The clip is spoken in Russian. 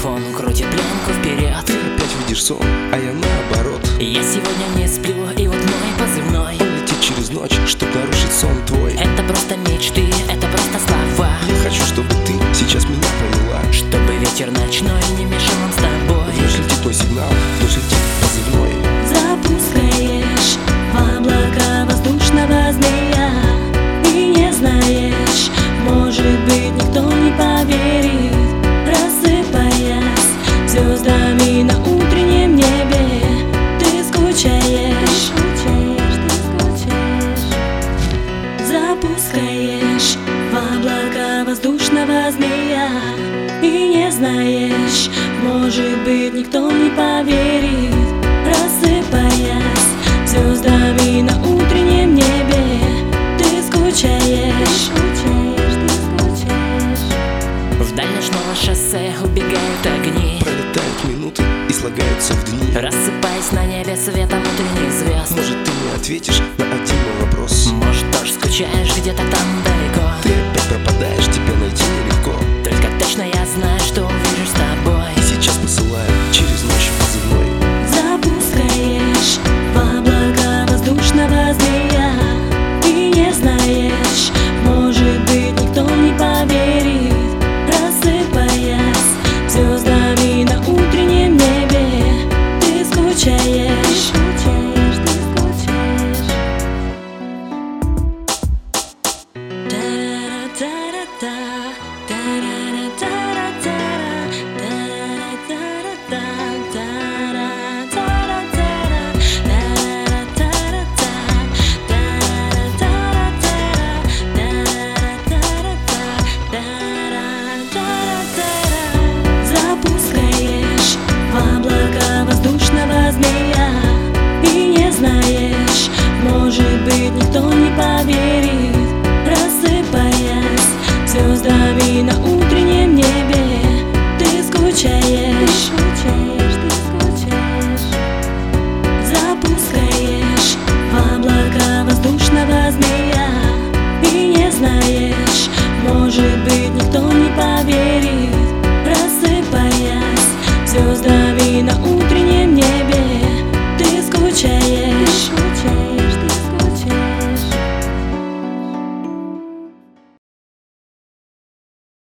телефон крутит пленку вперед. Ты опять видишь сон, а я наоборот. Я сегодня не сплю, и вот мой позывной Он летит через ночь, чтоб нарушить сон твой. Это просто мечты, это просто слова. Я хочу, чтобы ты сейчас меня поняла, Чтобы ветер ночной не мешал нам с тобой. вновь летит твой сигнал, вновь летит позывной. Запускаешь в облака воздушного змея и не знаешь, может быть, никто не поверит. Просыпаясь звездами на утреннем небе, ты скучаешь, запускаешь в облака воздушного змея и не знаешь, может быть, никто не поверит. Просыпаясь звездами на утреннем небе, ты скучаешь. Вдаль ночного шоссе убегают огни, Пролетают минуты и слагаются в дни. рассыпаясь на небе светом утренних звезд. Может, ты не ответишь на один мой вопрос. Может, тоже скучаешь где-то там далеко. Ты опять пропадаешь, тебя найти нелегко. Только точно я знаю, что увижусь с тобой. И сейчас посылаю через ночь позывной. Запускаешь в облака воздушного змея и не знаешь, может быть, никто не поверит. Просыпаясь звездами на утреннем небе, ты скучаешь. Запускаешь в облака воздушного змея и не знаешь, может быть, никто не поверит. Просыпаясь звездами на утреннем небе, ты скучаешь. Запускаешь в облака воздушного змея и не знаешь, может быть, никто не поверит. Просыпаясь звездами